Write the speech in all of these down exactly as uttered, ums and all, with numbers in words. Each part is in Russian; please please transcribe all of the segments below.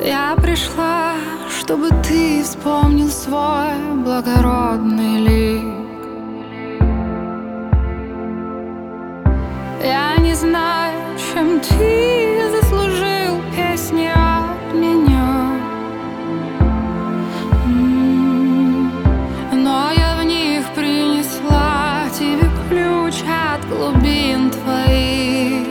Я пришла, чтобы ты вспомнил свой благородный лик. Я не знаю, чем ты заслужил песни от меня, но я в них принесла тебе ключ от глубин твоих.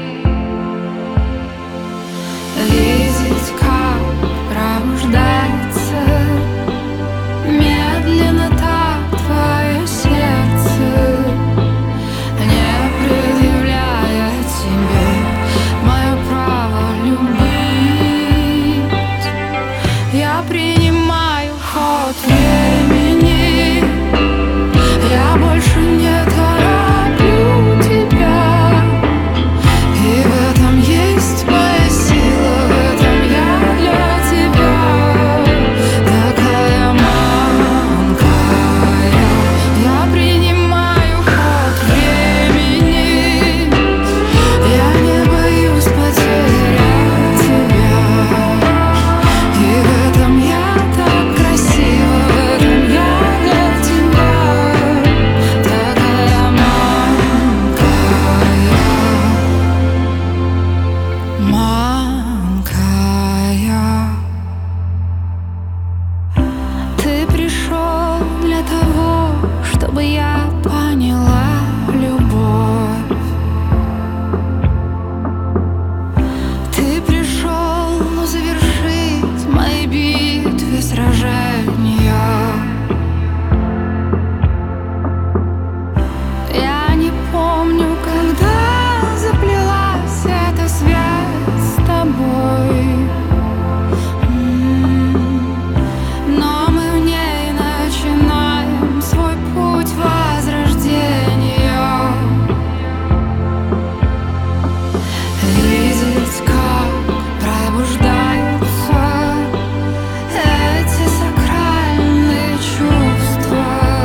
Видеть, как пробуждается медленно так твое сердце, не предъявляя тебе мое право любить. Я принимаю ход времени, я больше не тороплю тебя, и в этом есть моя сила, в этом я для тебя такая маленькая. Я принимаю ход времени, я не боюсь потерять тебя, и в этом я так красива, в этом я для тебя такая маленькая. Маленькая. Ты пришел для того, чтобы я поняла любовь. Ты пришел завершить мои битвы, сражения. Я не помню, когда заплелась эта связь с тобой, но мы в ней начинаем свой путь возрождения. Видеть, как пробуждаются эти сакральные чувства,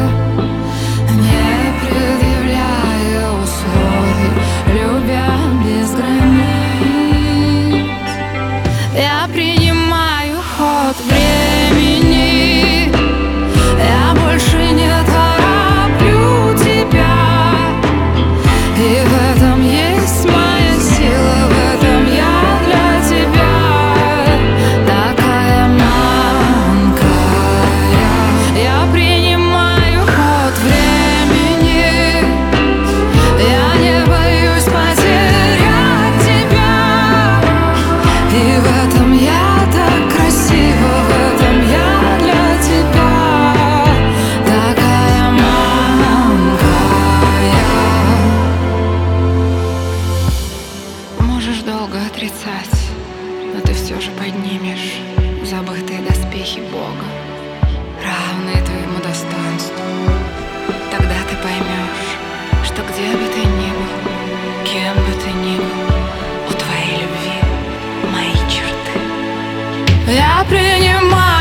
не предъявляя условий, любя без границ. Я принимаю ход времени, я больше не тороплю тебя, и в этом есть моя сила, в этом я для тебя такая маленькая. Я принимаю ход времени, я не боюсь потерять тебя, и в этом я так красива, в этом я для тебя такая маленькая. Можешь долго отрицать, но ты все же поднимешь забытые доспехи Бога, равные твоему достоинству. Тогда ты поймешь, что где бы ты ни был, кем бы ты ни был, у твоей любви мои черты. Я принимаю